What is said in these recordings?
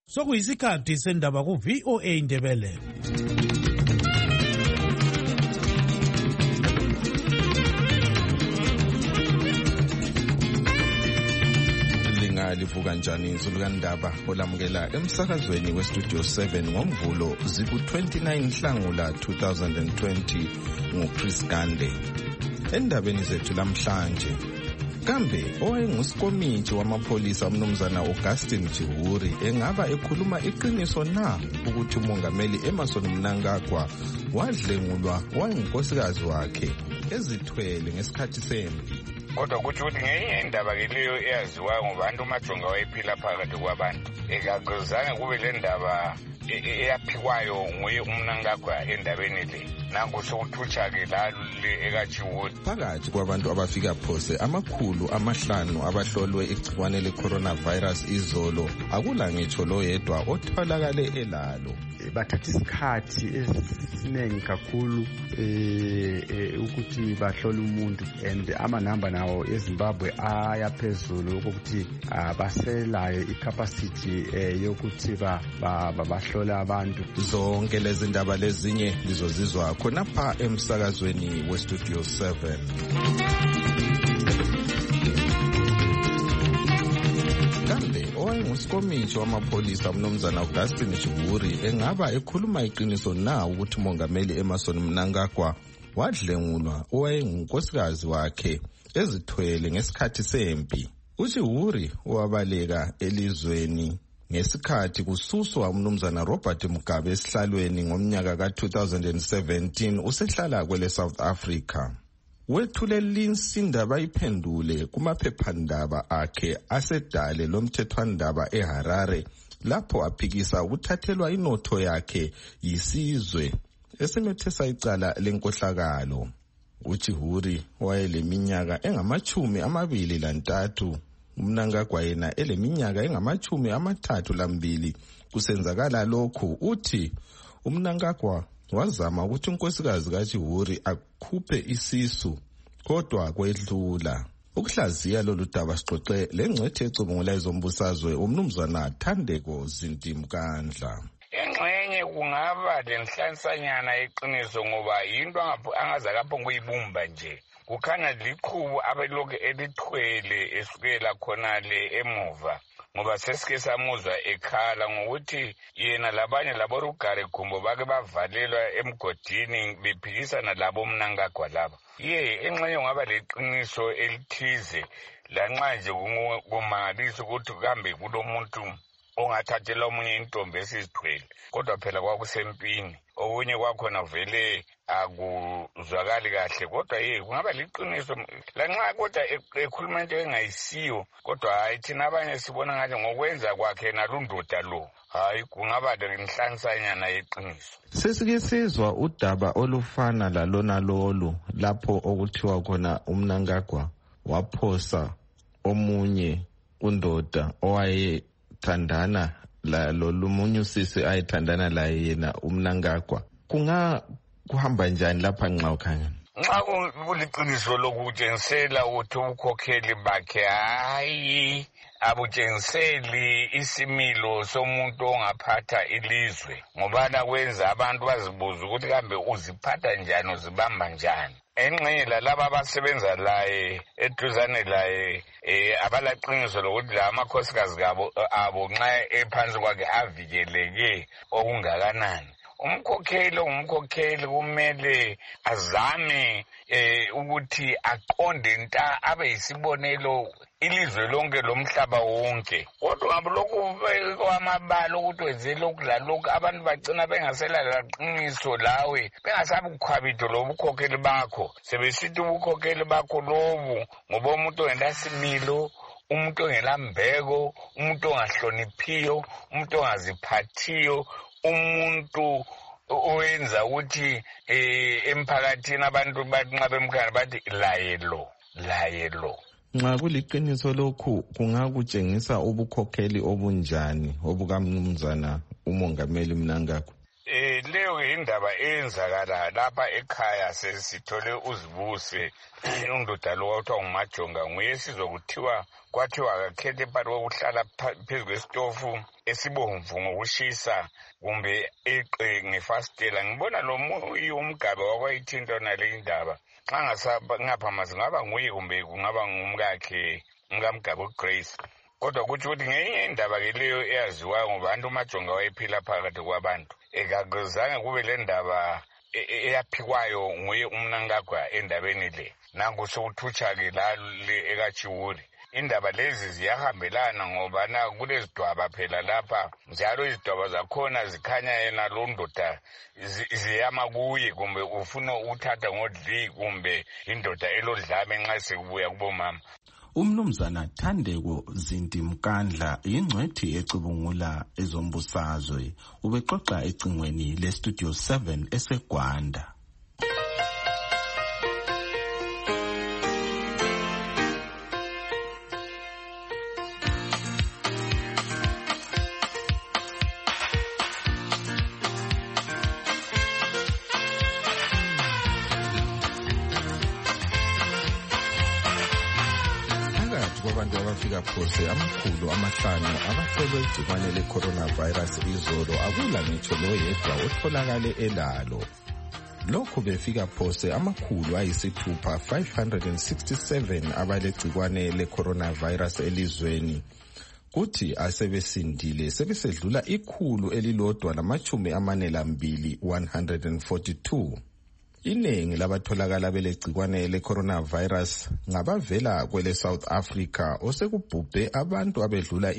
Sokuyisikhathi sendaba ku-VOA Indebele. Livuka njani izulu kandaba olamukela emsakazweni westudio 7 ngomvulo ziku-29 Nhlangula 2020 nguChris Gande. Endabeni zethu lamhlanje, kambe owayengusikomiti wamapholisa umnumzana Augustine Chihuri engaba ekhuluma iqiniso na ukuthi umongameli Emmerson Mnangagwa wadlengulwa wayenkosikazi wakhe ezithwele ngesikhathi sempi? Kodwa kuthi ngenye indaba ke leyo eyaziwayo ngobantu uMajonga wayephila phakathi kwabantu, ekagozange kube le ndaba eyaphikwayo nguye uMnangagwa endabeni le. Nangu sokuthutsha-ke lale ekaChiwuri. Phakathi kwabantu abafika phose 500 abahlolwe igciwane le-coronavirus izolo, akula ngitsho lo yedwa otholakale elalo. Bathatha isikhathi esiningi kakhulu ukuthi bahlole umuntu, and amanamba nawo eZimbabwe ayaphezulu ukuthi baselayo icapacity yokuthi bahlole abantu. Zonke lezi ndaba lezinye lizozizwa khonapha emsakazweni westudio 7. Owayengusikomiti wamapholisa umnumzana Augustine Chihuri engaba ekhuluma iqiniso na ukuthi umongameli Emmerson Mnangagwa wadlengulwa owayengunkosikazi wakhe ezithwele ngesikhathi sempi? uChihuri wabaleka elizweni ngesikhathi kususwa umnumzana Robert Mugabe esihlalweni ngomnyaka ka-2017 usehlala kwele South Africa. Wethule linsinda bayiphendule kumaphephandaba akhe asedale lomthethwandaba eHarare, lapho aphikisa ukuthathelwa inotho yakhe yisizwe esimethesa icala lenkohlakalo. uChihuri wayeleminyaka engama-23, uMnangagwa yena eleminyaka engama-32. Kusenzakala lokhu, uthi uMnangagwa wazama ukuthi unkosikazi kaChihuri akhuphe isisu, kodwa kwedlula. Ukuhlaziya lolu daba sixoxe lengcwethi ecubungula ezombusazwe umnumzana Thandeko Zintimkandla. Engxenye kungaba lenhlanisanyana eqiniso ngoba yinto angaze kapho kuyibumba nje. Kukhanya liqhubu abelokhu elithwele esukela khona le emuva, ngoba sesike samuzwa ekhala ngokuthi yena labanye laborugare gumbo bake bavalelwa emgodini bephikisana labo Mnangagwa laba. Engxenye kungaba leqiniso elithize lanxa nje kumangalisa ukuthi kambe kulomuntu ongathathela omunye intombi esizithwele, kodwa phela kwakusempini. Okunye kwakhona vele akuzwakali kahle, kodwa kungaba liqiniso lanxa kodwa ekhuluma into engayisiyo, kodwa hayi thina abanye sibona ngathi ngokwenza kwakhe nalundoda lo, hayi kungaba lenhlanisanyana yeqiniso. Sesike sizwa udaba olufana lalona lolu lapho okuthiwa khona uMnangagwa waphosa omunye undoda owayethandana lolumunye usisi ayethandana laye yena uMnangagwa. Kuhamba njani lapha nxa ukhanya? Nxa kuliqiniso lokutshengisela ukuthi ubukhokheli bakhe hayi abutshengiseli isimilo somuntu ongaphatha ilizwe, ngobana kwenza abantu bazibuza ukuthi kambe uziphatha njani, uzibamba njani. Engxenye lalaba abasebenza laye eduzane laye abalaqiniso lokuthi la amakhosikazi abo nxa ephansi kwakhe avikeleke okungakanani. Umkhokheli kumele azame ukuthi aqonde nta abe yisibonelo ilizwe lonke lomhlaba wonke. Kodwa ngabulokhu kwamabala ukuthi wenze lokhu lalokhu, abantu bagcina bengaselala qiniso lawe, bengasabi kukhwabitho lobukhokheli bakho, sebesithi ubukhokheli bakho lobu ngoba umuntu ongenasimilo, umuntu ongelambeko, umuntu ongahloniphiyo, umuntu ongaziphathiyo, umuntu owenza ukuthi emphakathini abantu nxa bemkhana bathi layelo. Nxa kuliqiniso lokhu kungakutshengisa ubukhokheli obunjani obukamnumzana umongameli Mnangagwa? Leyo indaba eyenzakala lapha ekhaya sesithole uzibuse undoda lo kuthiwa nguMajonga nguye sizokuthiwa kwathiwa akakhethe phakathi kokuhlala phezu kwesitofu esibomvu ngokushisa kumbe eqe ngefastela. Ngibona lo umgabe wakwayithinta nale indaba xa ngaphamazi ngaba nguye kumbe kungaba ngumkakhe umkaMgabe uGrace. Kodwa kuthi ukuthi ngenye indaba ke leyo eyaziwayo ngoba abantu uMajonga wayephila phakathi kwabantu akazange kube le ndaba eyaphikwayo nguye umnankagwa endabeni le. Nanku sokuthutsha-ke lale ekaChiwuri. Indaba lezi ziyahambelana ngoba kulezidwaba phela lapha njalo izidwaba zakhona zikhanya yena lo ndoda ziyama kuye kumbe ufuna ukuthatha ngodli kumbe indoda elodlame nxa sekubuya kubomama. Umnumzana Thandeko Zinti Mkandla yingcwethi ecubungula ezombusazwe ubexoxa ecingweni leStudio 7 eseGwanda. Abantu abafika phose amakhulu amahlanu abahlolwe igcikwane le-coronavirus izolo akula ngitsho loyedwa otholakale elalo. Lokhu befika phose amakhulu ayisithupha 567 abalegcikwane le-coronavirus elizweni. Kuthi asebesindile sebesedlula ikhulu elilodwa lamachumi amane lambili 142. Iningi labatholakala belegcikwane le-coronavirus ngabavela kwele South Africa osekubhubhe abantu abedlula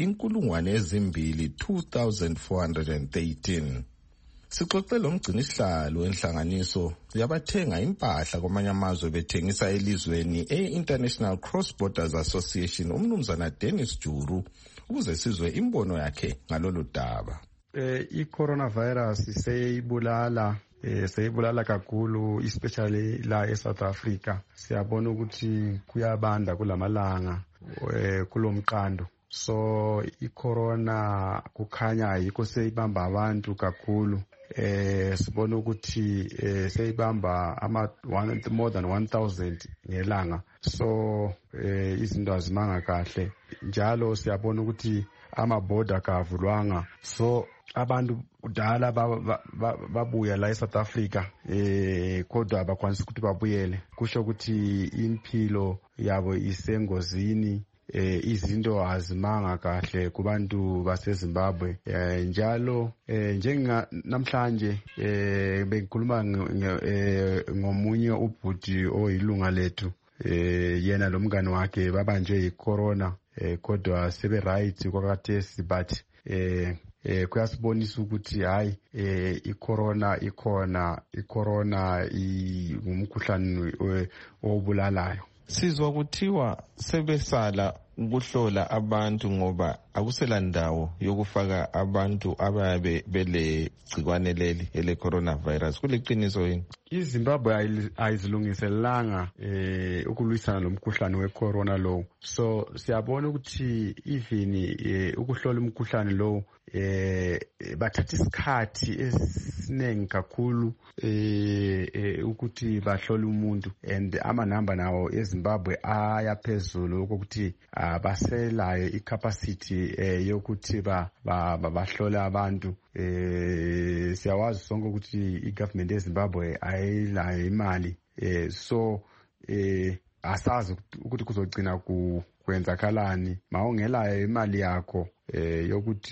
2,413. Sixoxe lo mgcinisihlalo wenhlanganiso yabathenga impahla kwamanye amazwe bethengisa elizweni e-International Cross Borders Association umnumzana Dennis Juru ukuze sizwe imbono yakhe ngalolu daba. I-coronavirus seyibulala kakhulu especially la eSouth Africa. Siyabona ukuthi kuyabanda kulamalanga kulomqando. So i-corona kukhanya yikho seyibamba abantu kakhulu. Sibona ukuthi seyibamba more than 1,000 ngelanga. So izinto azimanga kahle. Njalo siyabona ukuthi amaborder kavulwanga. So abantu kudala babuya la eSouth Africa kodwa abakwanisa ukuthi babuyele. Kusho ukuthi impilo yabo isengozini. Izinto azimanga kahle kubantu baseZimbabwe. Njalo namhlanje bengikhuluma ngomunye ubhuti oyilunga lethu. Yena lo mngane wakhe babanjwe icorona kodwa sebe right kwakathesi but kuyasibonisa ukuthi hayi icorona ngumkhuhlane obulalayo. Sizwa kuthiwa sebesala ukuhlola abantu ngoba akusela ndawo yokufaka abantu ababe belegcikwane leli ele coronavirus. Kuliqiniso yini? iZimbabwe ayizilungiselanga ukulwisana lomkhuhlane wecorona lo. So siyabona ukuthi even ukuhlola umkhuhlane lo bathatha isikhathi esiningi kakhulu ukuthi bahlole umuntu, and amanamba nawo eZimbabwe ayaphezulu ukuthi baselayo icapacity yokuthi bahlole abantu. Siyawazi sonke ukuthi igovernment yeZimbabwe ayilayo imali, so asazi ukuthi kuzogcina kwenzakalani mawungelayo imali yakho yokuthi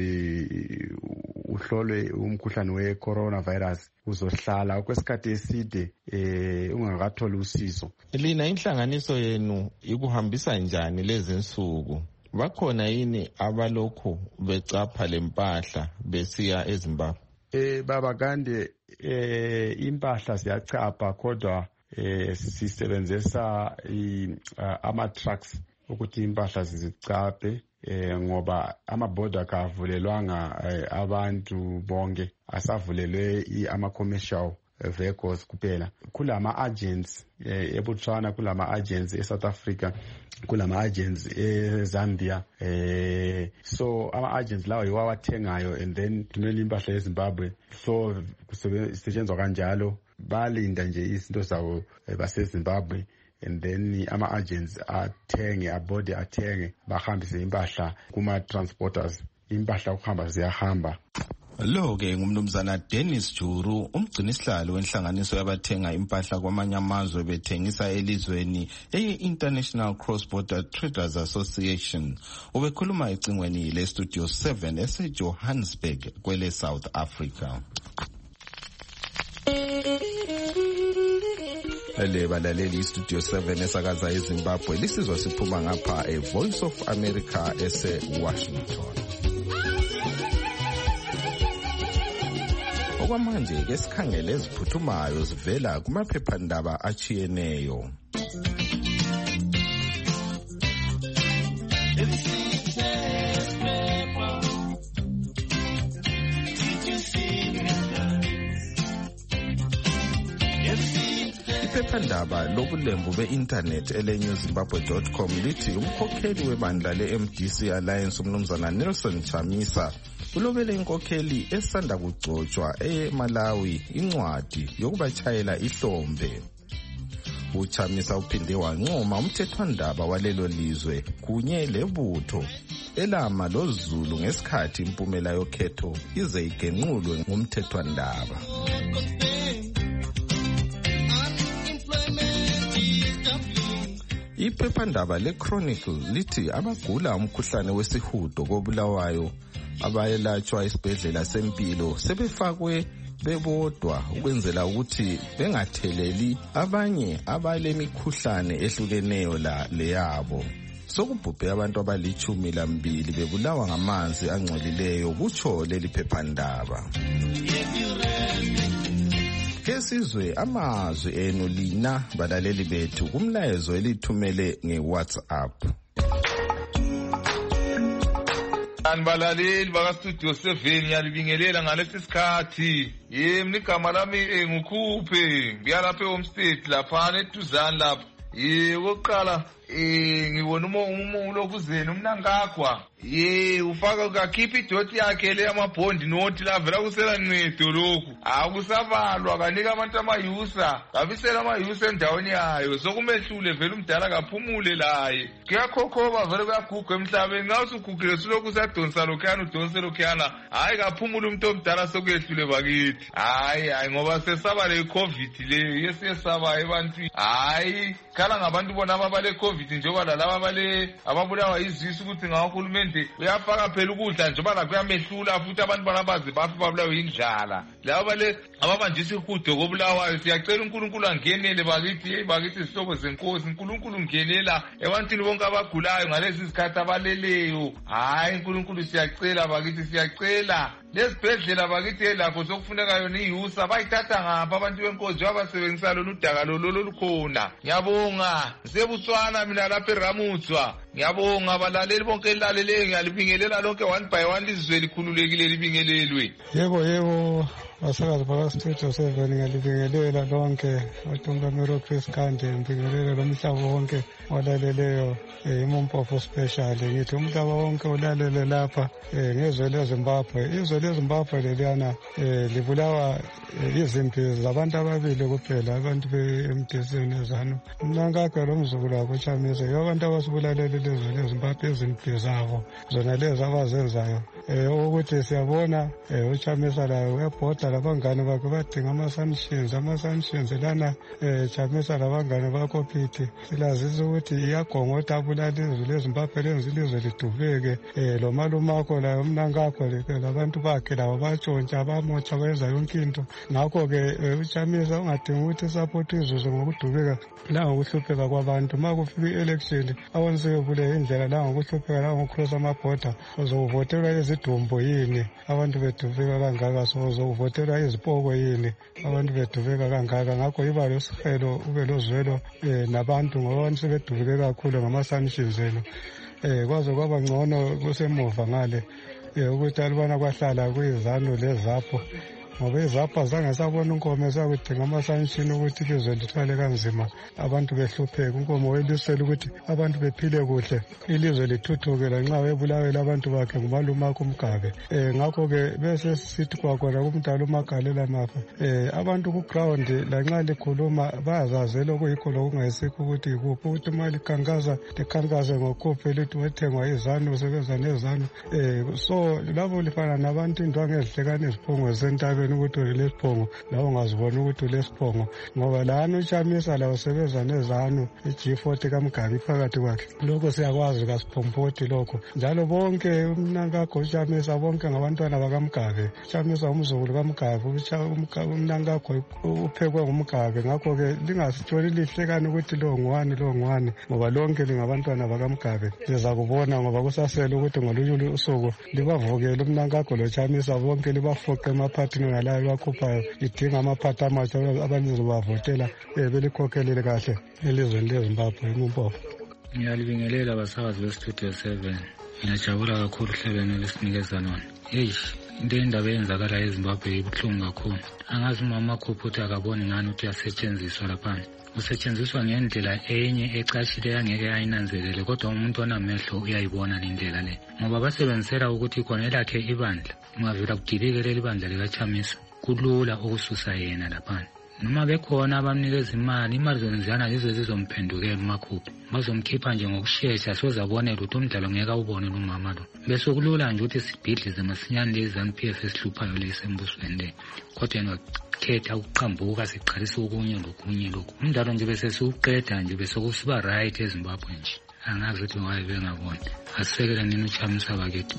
uhlolwe umkhuhlane we-coronavirus. Uzohlala kwesikhathi eside ungakatholi usizo. Lina inhlanganiso yenu ikuhambisa njani lezi nsuku? Bakhona yini abalokhu becapha lempahla besiya eZimbabwe? Baba kande impahla siyachapha kodwa sisebenzisa ama-trucks ukuthi impahla zizicaphe ngoba amaborder kavulelwanga abantu bonke, asavulelwe ama-commercial vehicles kuphela. Kulama agents eBotswana, kulama agents eSouth Africa, kulama agents eZambia. So ama agents lawa yiwo awathengayo and then thumela impahla eZimbabwe. So kusetshenzwa kanjalo, balinda nje izinto zawo baseZimbabwe and then ama agents abode athenge bahambise impahla kuma transporters, impahla ukuhamba ziyahamba. Lo-ke ngumnumzana Dennis Juru, umgcinisihlalo wenhlanganiso yabathenga impahla kwamanye amazwe bethengisa elizweni eyi-International Cross Border Traders Association. Ubekhuluma ecingweni le-Studio 7 ese-Johannesburg kwele South Africa. Balaleli iStudio 7 esakaza eZimbabwe lisizwa siphuma ngapha eVoice of America ese-Washington. Okwamanje ke sikhangele eziphuthumayo zivela kumaphephandaba achiyeneyo. Iphephandaba lobulembu be-internet ele-newzimbabwe.com lithi umkhokheli webandla le-MDC Alliance umnumzana Nelson Chamisa ulobele inkokheli esanda kugcotshwa eMalawi incwadi yokubatshayela ihlombe. UChamisa uphinde wancoma umthethwandaba walelo lizwe kunye lebutho elama loZulu ngesikhathi impumela yokhetho ize igenqulwe ngumthethwandaba. Iphephandaba le-Chronicle lithi abagula umkhuhlane wesihudo koBulawayo abayelatshwa esibhedlela sempilo sebefakwe bebodwa ukwenzela ukuthi bengatheleli abanye abalemikhuhlane ehlukeneyo leyabo. Sokubhubhe abantu abali-12 bebulawa ngamanzi angcolileyo kutsho leli phephandaba. Kesizwe amazwi enu lina balaleli bethu kumlayezo elithumele ngeWhatsApp. Balaleli bakaStudio 7 ngiyalibingelela ngalesi sikhathi. Mina igama lami ngukhuphe ngiyalapha eHome State lapha eduzane lapha. Okokuqala ngibona ulokuzeni umnankagwa ufaka kakhipha idoti yakhe le yamabhondi nothi lavela kusela ncedo lokhu akusabalwa kanika abantu amayusa kabisela amayusa endaweni yayo sokumehlule vele umdala kaphumule laye kuyakhokhoba vele kuyaguga emhlabeni nxa usugugile sulokhu usadonsa lokhuyana udonse lokhuyana hayi kaphumule umuntu omdala sokuyehlule bakithi hayi ngoba sesaba le COVID le yesesaba ebantwini hayi khala ngabantu bona ababale COVID njengoba lalaba ababulawa izisu ukuthi ngahulumende uyafaka phela ukudla njengoba la kuyamehlula futhi abantu banabazi bafi babulawa indlala laba ababanjisa ihudo kobulawayo siyacela uNkulunkulu angenele bakithi isihlobo zenkosi uNkulunkulu ungenela ebantwini bonke abagulayo ngalezi izikhathi abaleleyo hayi uNkulunkulu siyacela bakithi siyacela lesibhedlela bakithi lapho sokufuneka yona iyusa bayithatha ngapha abantu benkosi abasebenzisa lolu daka lolukhona ngiyabonga sebutswana mina lapha eRamutswa ngiyabonga abalaleli bonke elaleleyo ngiyalibingelela lonke one by one lizwe likhululekile libingelelwe. Yebo basakazi bakaStudio 7 ngiyalibingelela lonke bathumba Mero Chris Kande ngibingelela lomhlaba wonke olaleleyo iMompofo special ngithi umhlaba wonke olalele lapha ngezwe leZimbabwe izwe leZimbabwe leliyana libulawa izimpi zabantu ababili kuphela abantu beMDC nezanu umnankagwe lomzukulu wabo Chamisa abantu abasibulalele lezwe leZimbabwe izimpi zabo zona lezi abazenzayo ukuthi siyabona uChamisa layo uyabhoda labangane bakhe badinga ama-sanctions lana Chamisa labangane bakho phithi silazisa ukuthi iyagongota abulala izwe leZimbabwe lenza ilizwe lidubeke lo malumakho layo umnankakho labantu bakhe labo batshontsha bamotsha bayenza yonke into ngakho-ke uChamisa ungadinga ukuthi isapoti izuze ngokudubeka langokuhlupheka kwabantu ma kufika i-election awonsiyobule indlela langokuhlupheka langokukrosa amabhoda uzovotelwa izidumbu yini abantu bedubeka kangaka sozovotelwa izipoko yini abantu bedubeka kangaka ngakho iba losihelo ube lozwelo nabantu ngoba abantu sebedubeke kakhulu ngama-sanctions enu kwaze kwaba ngcono kusemuva ngale ukuthi alibana kwahlala kuyizanu lezapho ngoba izapha zange sabona unkomo esakudinga amasanshini ukuthi ilizwe lithwale kanzima abantu behlupheka. Unkomo welisela ukuthi abantu bephile kuhle, ilizwe lithuthuke lanxa webulawela abantu bakhe ngumalume akho uMgabe. Ngakho-ke bese sithi kwakhona kumdala uMagalela Mafa, abantu ku-ground lanxa likhuluma bayazazela okuyikho lokungayisikho ukuthi yikuphi, ukuthi uma likhankase ngokuphi lithi wethengwa izanu usebenza nezanu. So labo lifana nabantu indwangu ezihlekana iziphongo zisentabeni ukuthi ulesiphongo lawo ungazibona ukuthi ulesiphongo, ngoba lana uChamisa lawo usebenza nezanu i-G40 kaMgabe phakathi kwakhe. Lokho siyakwazi kaSiphompoti lokho, njalo bonke umnankakho uChamisa bonke ngabantwana bakaMgabe. uChamisa umzukulu kaMgabe, umnankakho uphekwe ngumgabe. Ngakho-ke lingasitshoni lihlekana ukuthi lo ngwani, ngoba lonke lingabantwana bakaMgabe. Liza kubona ngoba kusasele ukuthi ngolunye usuku libavukele umnankakho loChamisa bonke libafoqe emaphathini ngalayo libakhuphayo, lidinga amaphathi amatsha abalizobavotela belikhokhelele kahle elizweni leZimbabwe eMumpofu. Ngiyalibingelela abasakazi beStudio 7. Ngiyajabula kakhulu uhlelo lesinikeza lona. Into indaba eyenzakala eZimbabwe ibuhlungu kakhulu. Angazi umama Khuphuthi akaboni ngani ukuthi uyasetshenziswa lapha. Usetshenziswa ngendlela enye ecashile yangeke ayinanzelele, kodwa umuntu onamehlo uyayibona indlela le. Ngoba basebenzisela ukuthi khona elakhe ibandla, ungavela kudilike leli bandla likaChamisa, kulula ukususa yena lapha. Noma bekhona abamnikeza imali zonziyana yizo zizomphendukela uMakhuphi. Bazomkhipha nje ngokushesha sozabonela ukuthi umdlalo ngeke awubone umama lo. Bese kulula nje ukuthi sibhidlize masinyane leZANU-PF esihluphayo lesembusweni le. Kodwa yena khetha ukuqhambuka siqalisa okunye lokhu. Umdlalo nje bese siuqeda nje bese kusiba right eZimbabwe nje. Angazi ukuthi wayebengabona. Asisekele nini uChamisa bakithi.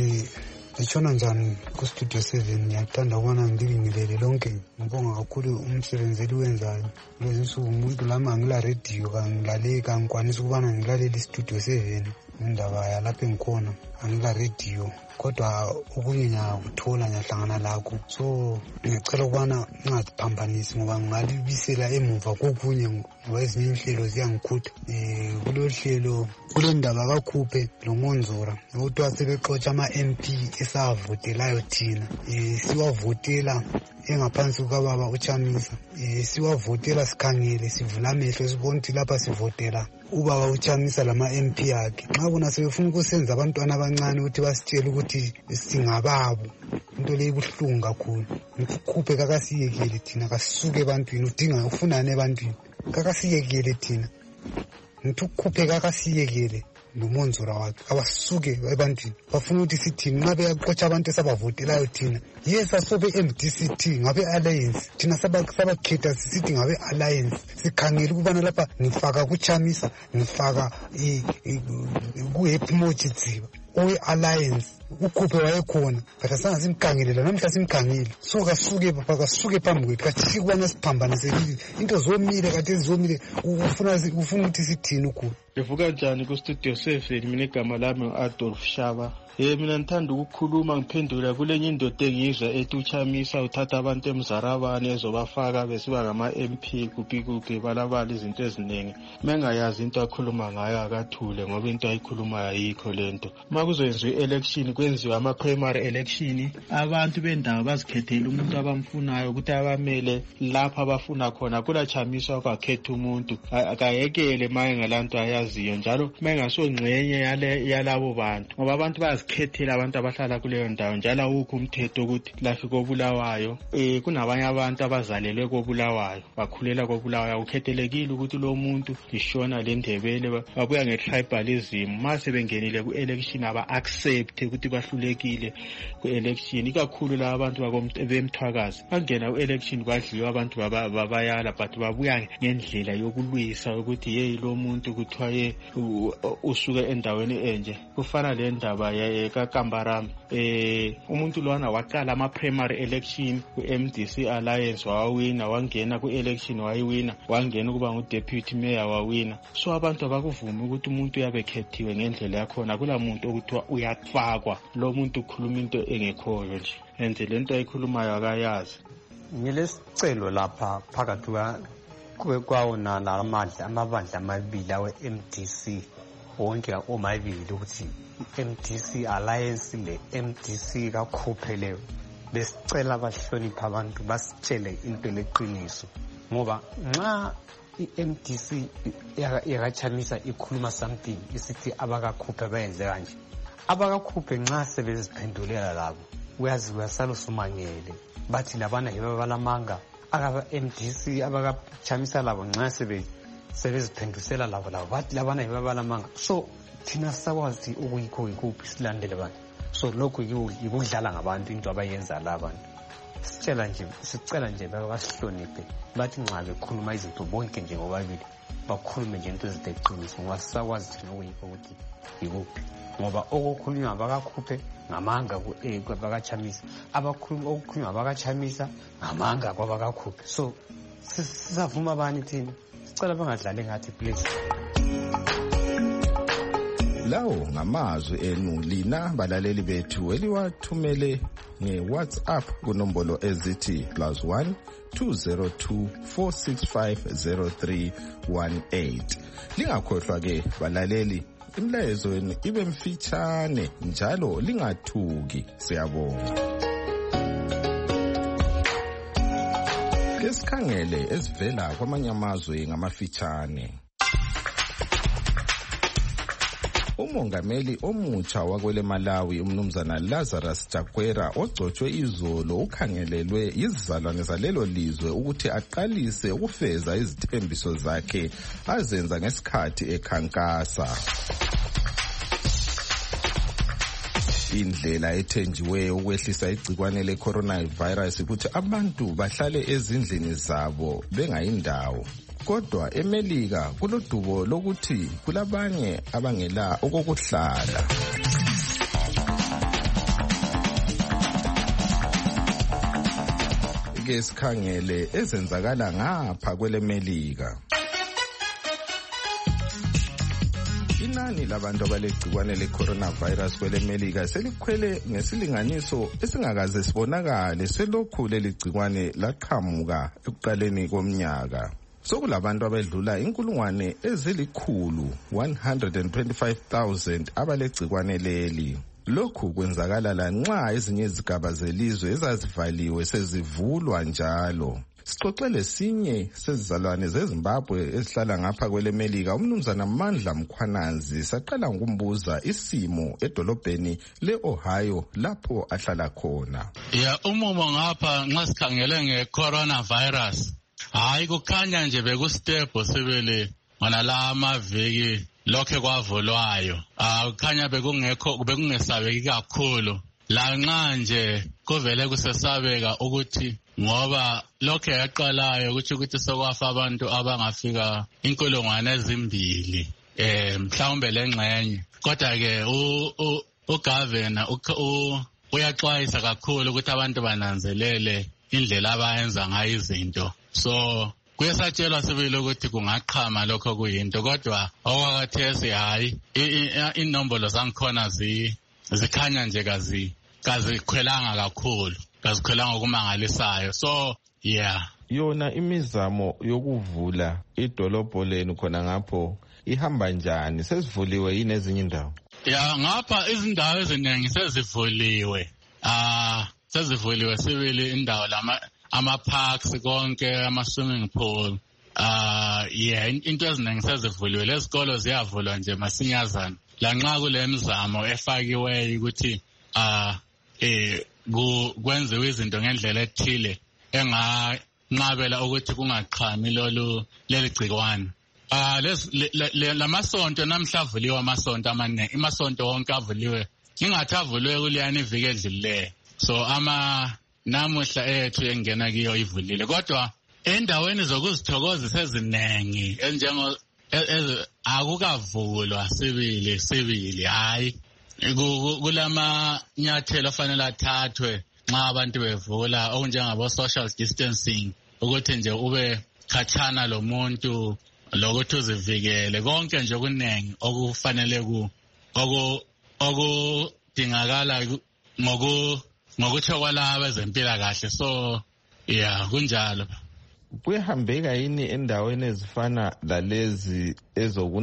Ngitshona njani kuStudio 7? Ngiyathanda ukubona ngilibingelele lonke. Ngibonga kakhulu umsebenzi eliwenzayo. Lezi nsuku umuntu lama ngila radio kangilaleka ngikwanisa ukubana ngilalele iStudio 7 indaba yalapha engikhona angila radio, kodwa okunye ngiyakuthola ngiyahlangana lakho. So ngicela ukubana ngingaziphambanisi ngoba ngalibisela emuva kokunye ngoba ezinye inhlelo ziyangikhutha. Kulo hlelo kule ndaba kaKhuphe loMonzora ukuthi wasebexotsha ama-MP esavotelayo thina, siwavotela engaphansi kukababa uChamisa, siwavotela sikhangele sivula amehlo sibona ukuthi lapha sivotela ubaba uChamisa lama-MP akhe. Nxa bona sebefuna ukusenza abantwana abancane ukuthi basitshele ukuthi singababo, into le ibuhlungu kakhulu. UKhuphe kakasiyekele thina, kasisuke ebantwini, ufunani ebantwini, kakasiyekele thina. uKhuphe kakasiyekele noMonzora wakhe abasuke ebantwini. Bafuna ukuthi sithi nxa beyaqotsha abantu esabavotelayo thina, yes asobe MDCT ngabe alliance, thina sabakhetha sithi ngabe alliance, sikhangela ukubana lapha ngifaka kuChamisa, ngifaka ku-Happy Mochidziba owe alliance. uKhuphe wayekhona but asanga simkhangelela, namhla simkhangele. So kasuke phambi kwethu kathi sikubana siphambaniselile into zomile, kade zomile. ufuna ukuthi sithini uKhuphe? Ngivuka njani kuStudio 7? Mina igama lami uAdolf Shaba. Mina ngithanda ukukhuluma ngiphendula kulenye indoda engizwa ethi uChamisa uthatha abantu eMzarabane ezobafaka besiba ngama-MP kuphi balabala izinto eziningi. Mengayazi into akhuluma ngayo akathule ngoba into ayikhulumayo ayikho lento. Uma kuzoyenziwa i-election, kwenziwa ama-primary election, abantu bendawo bazikhethela umuntu abamfunayo ukuthi abamele lapha abafuna khona. Kula Chamisa kwakhetha umuntu akayekele maye ngalanto ayaziyo, njalo mengasongxenye yalabo bantu ngoba abantu bazikhethela abantu abahlala kuleyo ndawo, njalo awukho umthetho ukuthi lahle koBulawayo. Kunabanye abantu abazalelwe koBulawayo bakhulela koBulawayo, ukhethelekile ukuthi lo muntu lishona leNdebele babuya ngetribalism. Mase bengenile ku-election aba-accept ukuthi bahlulekile ku-election, ikakhulu la abantu bemthwakazi bangena ku-election kwadliwa abantu babayala, but babuya ngendlela yokulwisa ukuthi yeyi lo muntu kuthiwa usuke endaweni enje. Kufana le ndaba kaKambarami, umuntu lwana waqala ama-primary election ku-MDC Alliance wawina, wangena ku-election wayiwina, wangena ukuba ngu-deputy mayor wawina. So abantu abakuvumi ukuthi umuntu uyabekhethiwe ngendlela yakhona. Kula muntu okuthiwa uyafakwa, lo muntu ukhuluma into engekhoyo nje, and lento ayikhulumayo akayazi. Ngilesicelo lapha phakathi kwawo amabandla amabili awe-MDC wonke omabili ukuthi MDC Alliance le MDC kaKhuphe leyo besicela abahlonipha abantu basitshele into leqiniso ngoba nxa i-MDC yakachamisa ikhuluma something isithi abakakhuphe bayenze kanje abakakhuphe nxa sebeziphendulela labo uyazi uyasala usumangele bathi labana yibo balamanga aka-MDC abakachamisa labo nxa sebeziphendusela labo bathi labana yibo balamanga so thina sakwazi ukuyikho yikuphi silandele abantu so lokhu yikudlala ngabantu into abayenza la abantu sicela nje basihloniphe bathi nxa bekhuluma izinto bonke nje ngobabili bakhulume nje into eziteqiniso ngoba sakwazi thina ukuyikho ukuthi yikuphi ngoba okukhulunywa abakakhuphe ngamanga bakachamisa okukhulunywa abakachamisa ngamanga kwabakakhuphe so sizavuma bani thina sicela bangadlali ngathi please. Lawo ngamazwi enu lina balaleli bethu eliwathumele nge-WhatsApp kunombolo ezithi +1 202 465 0318. Lingakhohlwa ke balaleli imlayezo yenu ibe mfitshane njalo lingathuki. Siyabonga. Kesikhangele ezivela kwamanye amazwe ngamafitshane. Umongameli omutsha wakwele Malawi umnumzana Lazarus Chakwera ogcotshwe izolo ukhangelelwe izizalwane zalelo lizwe ukuthi aqalise ukufeza izithembiso zakhe azenza ngesikhathi ekhankasa. Indlela ethenjiweyo ukwehlisa igcikwane le-coronavirus ukuthi abantu bahlale ezindlini zabo bengayindawo. Kodwa eMelika kulodubo lokuthi kulabanye abangela okokuhlala. Ke sikhangele ezenzakala ngapha kweleMelika. Inani labantu abalegcikwane le-coronavirus kweleMelika selikhwele ngesilinganiso esingakaze sibonakale selokhu leligcikwane laqhamuka ekuqaleni komnyaka. Sokulabantu abedlula 125,000 abalegcikwane leli. Lokhu kwenzakala lanxa ezinye izigaba zelizwe ezazivaliwe sezivulwa njalo. Sixoxele sinye sezizalwane zeZimbabwe ezihlala ngapha kweleMelika umnumzana Mandla Mkhwananzi saqala ngokumbuza isimo edolobheni le-Ohio lapho ahlala khona. Umumo ngapha nxa sikhangele nge-coronavirus hayi kukhanya nje bekustebo sibili mana la amaviki lokho kwavulwayo kukhanya bekungesabeki kakhulu la nxa nje kuvele kusesabeka ukuthi ngoba lokho yaqalayo ukuthi sokwafa abantu abangafika 2,000 mhlawumbe lengxenye kodwa ke ugovernor uyaxwayisa kakhulu ukuthi abantu bananzelele indlela abayenza ngayo izinto. So kuyasatshelwa sibili ukuthi kungaqhama lokho kuyinto kodwa okwakathesi hayi inombolo zangikhona zikhanya nje kazikhwelanga kakhulu kazikhwelanga okumangalisayo. So yona imizamo yokuvula idolobho lenu khona ngapho ihamba njani? Sesivuliwe yini ezinye indawo? Ngapha izindawo eziningi sezivuliwe. Sezivuliwe sibili indawo ama-parks konke ama-swimming pool. Into eziningi sezivuliwe. Lezikolo ziyavulwa nje masinyazana. Lanxa kule mizamo efakiweyo ukuthi kwenziwe izinto ngendlela ethile enganqabela ukuthi kungaqhami leli gcikwane. Lamasonto namhla avuliwe amasonto amaningi. Imasonto wonke avuliwe. Ingathi avuliwe kuleyani iviki edlulileyo. So namuhla ethu engena kiyo ivulile kodwa endaweni zokuzithokozisa eziningi akukavulwa sibili hayi kulama nyathelo afanele athathwe nxa abantu bevula okunjengabo social distancing ukuthi nje ube khatshana lomuntu lokuthi uzivikele konke nje okuningi okufanele okudingakala ngokuthi kwalaba ezempilakahle. So kunjalo. Kuyahambeka yini endaweni ezifana lalezi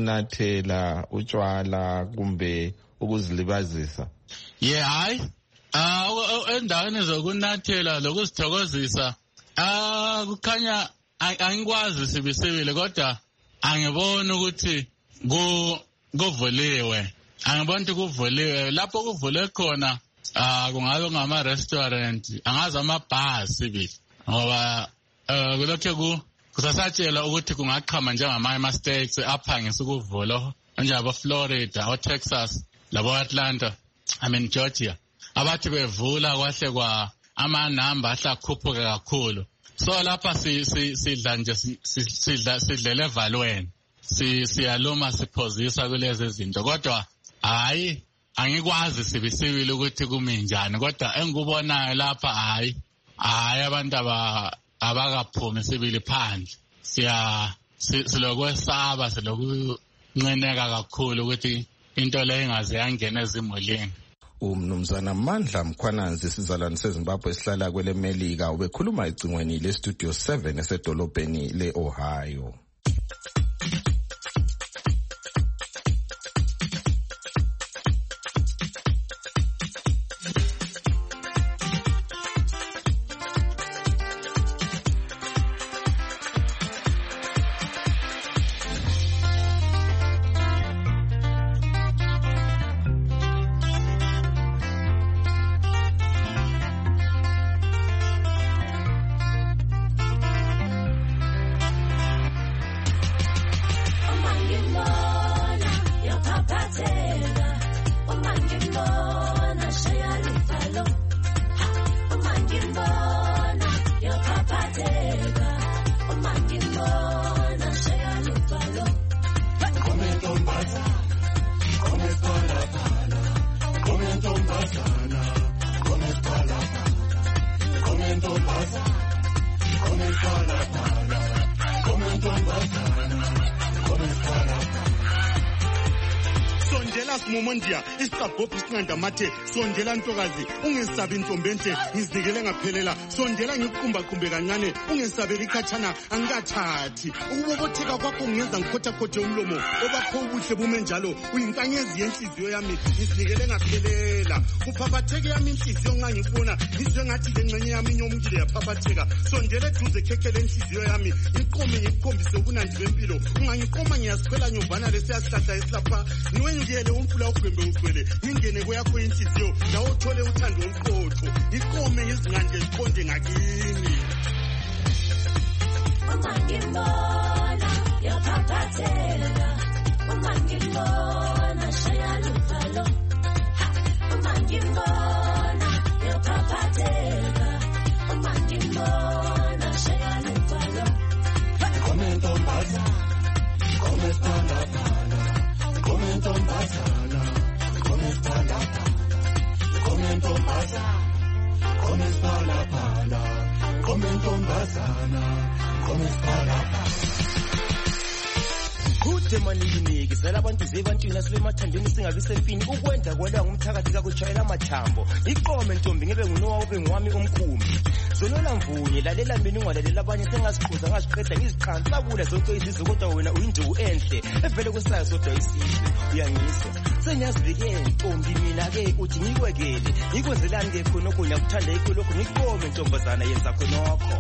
ezokunathela utshwala kumbe ukuzilibazisa? Hayi Endaweni zokunathela lokuzithokozisa kukhanya angikwazi sibisibile kodwa angibona ukuthi kuvuliwe. Angibona ukuthi kuvuliwe lapho kuvule khona kungabe ngama restaurant angazi amabhasi sibili ngoba kulokho kusasatshela ukuthi kungaqhama njengama mistakes aphangisa ukuvula njalo Florida o Texas labo Atlanta Georgia abathi bevula kwahle kwa amanamba ahlakhuphuka kakhulu. So lapha sidla nje sidlela evalweni siyaluma siphozisa kulezi zinto kodwa hayi angikwazi sibisibile ukuthi kumi njani kodwa engikubonayo lapha hayi abantu abakaphumi sibili phandle silokwesaba silokunceneka kakhulu ukuthi into leyo ingaze yangena ezimulini. Umnumzana Mandla Mkhwananzi isizalwane seZimbabwe esihlala kwele Melika ubekhuluma ecingweni le Studio 7 esedolobheni le Ohio. Mumondia isicabhophi singandamathe sondela ntokazi ungesabi intombente ngizikele ngaphelela sondela ngikuqumba kancane ungesabeli ikhatshana angikathathi ukubobotheka kwakho ungenza ngikhothakothe umlomo obakho ubuhle bume njalo uyinkanyezi yenhliziyo yami ngizikele ngaphelela uphaphatheke yami inhliziyo nxa ngifuna ngizwe ngathi lengxenye yami inyomukile yaphaphatheka sondela eduze khekhele inhliziyo yami ngiqome ngikukhombise ubunandi bempilo ungangiqoma ngiyasikhwela nyovana lesiyasihlahla esilapha niwenyukele umfula ugwembe ugcwele ngingene kweyakho inhliziyo lawo uthole uthando omqotho ngiqome ngizinganje ziqonde ngakini. Umangibona yaphaphatheka umangibona shaya luvalo umangibona yaphaphatheka umangibona shaya luvalo komento mbaza komestana komento mbaza komestana komento mbaza komestana komento mbazana komestana kude maningi zala abantu zebantwini asibemathandeni singabi sempini ukwenda kwala ngumthakathi kakuchayela amathambo iqome ntombi ngebe ngunowa ube ngwami omkhumbi zonola mvunye lalela mina ungalalela abanye sengasikhuza ngaziqeda ngiziqhansabula zonke izizwe kodwa wena uyinduku enhle evele kusayo sodwa isizwe uyangizwa senyazivikele ntombi mina-ke uthi ngikwekele ngikwenzelani-ke khonokho ngiyakuthanda yikho lokho ngiqome ntombazana yenza khonokho.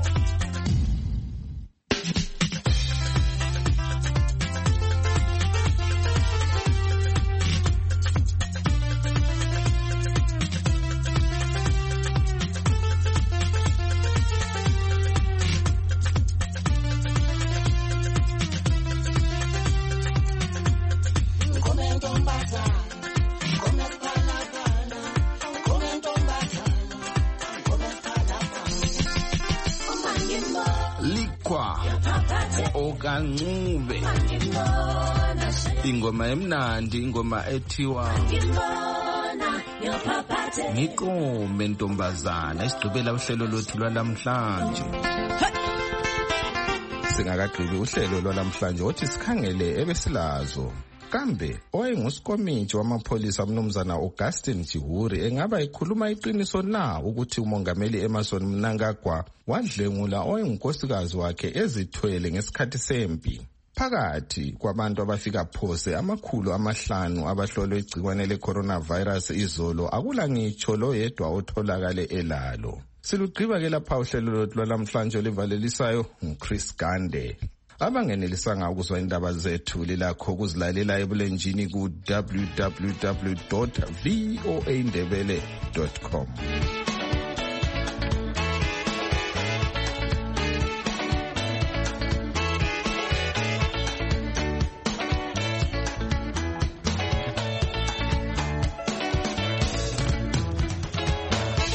Okancube ingoma emnandi ingoma ethiwa ngiqome ntombazana isigqibela uhlelo lwethu lwalamhlanje. Singakagqibi uhlelo lwalamhlanje othi sikhangele ebesilazo kambe owayengusikomiti wamapholisa umnumzana Augustine Chihuri engaba ekhuluma iqiniso na ukuthi umongameli Emmerson Mnangagwa wadlengula owayengunkosikazi wakhe ezithwele ngesikhathi sempi. Phakathi kwabantu abafika phose 500 abahlolwe igcikwane le-coronavirus izolo akula ngitsho lo yedwa otholakale elalo. Silugqiba ke lapha uhlelo lwethu lwalamhlanje olivalelisayo nguChris Gande. Abangenelisanga ukuzwa indaba zethu lilakho ukuzilalela ebulenjini ku www.voaindebele.com.